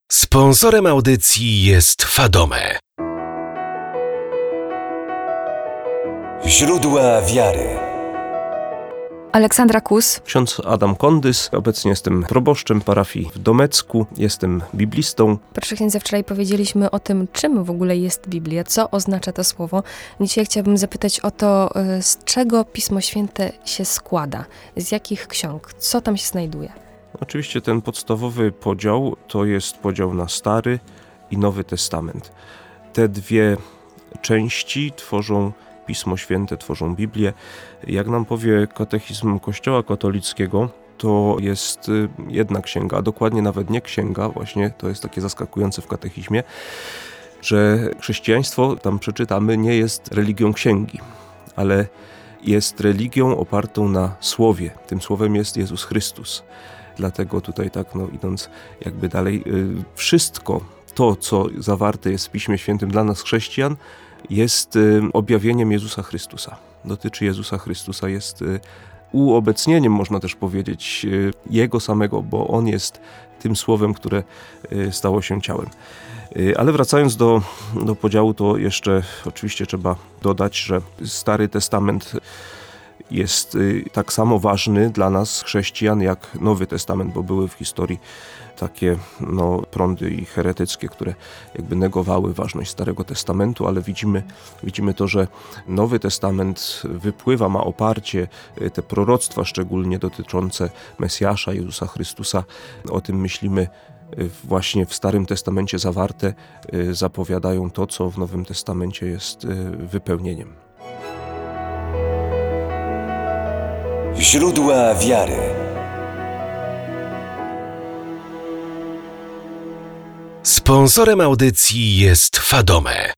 Sponsorem audycji jest Fadome. Źródła wiary. Aleksandra Kus. Ksiądz Adam Kondys, obecnie jestem proboszczem parafii w Domecku, jestem biblistą. Proszę księdza, wczoraj powiedzieliśmy o tym, czym w ogóle jest Biblia, co oznacza to słowo. Dzisiaj chciałabym zapytać o to, z czego Pismo Święte się składa, z jakich ksiąg, co tam się znajduje. Oczywiście ten podstawowy podział to jest podział na Stary i Nowy Testament. Te dwie części tworzą Pismo Święte, tworzą Biblię. Jak nam powie katechizm Kościoła katolickiego, to jest jedna księga, a dokładnie nawet nie księga, właśnie to jest takie zaskakujące w katechizmie, że chrześcijaństwo, tam przeczytamy, nie jest religią księgi, ale jest religią opartą na słowie. Tym słowem jest Jezus Chrystus. Dlatego tutaj tak, idąc jakby dalej, wszystko to, co zawarte jest w Piśmie Świętym dla nas chrześcijan, jest objawieniem Jezusa Chrystusa. Dotyczy Jezusa Chrystusa, jest uobecnieniem, można też powiedzieć, Jego samego, bo On jest tym słowem, które stało się ciałem. Ale wracając do podziału, to jeszcze oczywiście trzeba dodać, że Stary Testament jest tak samo ważny dla nas chrześcijan jak Nowy Testament, bo były w historii takie prądy i heretyckie, które jakby negowały ważność Starego Testamentu, ale widzimy to, że Nowy Testament wypływa, ma oparcie, te proroctwa szczególnie dotyczące Mesjasza, Jezusa Chrystusa, o tym myślimy właśnie w Starym Testamencie zawarte, zapowiadają to, co w Nowym Testamencie jest wypełnieniem. Źródła wiary. Sponsorem audycji jest Fadome.